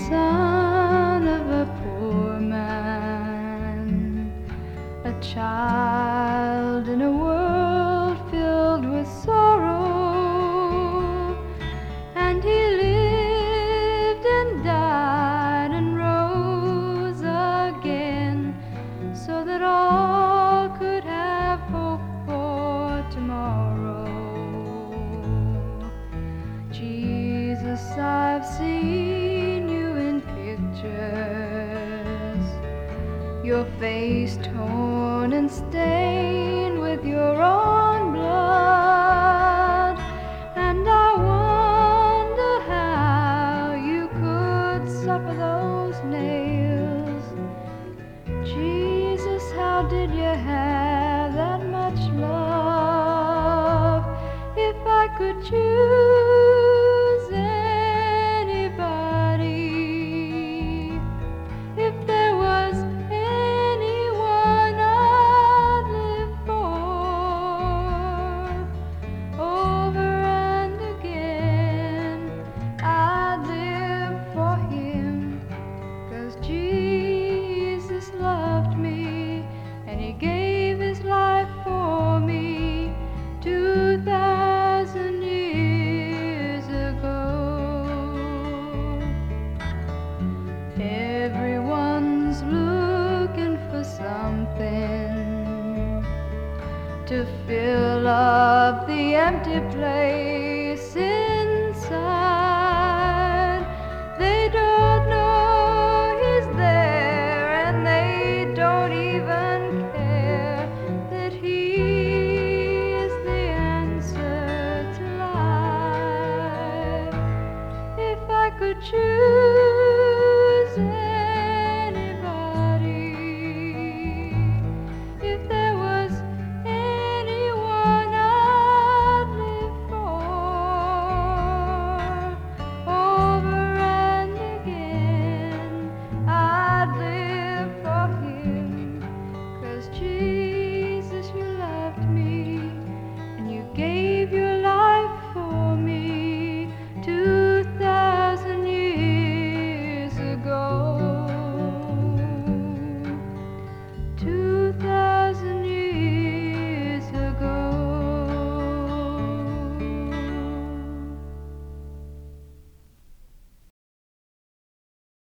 son of a poor man, a child in a world filled with sorrow, and he lived and died and rose again, so that all could have hope for tomorrow. Jesus, I've seen you in pictures, your face torn and stained with your own blood, and I wonder how you could suffer those nails. Jesus, how did you have that much love? If I could choose anybody, if there was anyone I'd live for, over and again I'd live for him, 'cause Jesus loved me and he gave his life for me 2,000 years ago. Everyone's looking for something to fill up the empty place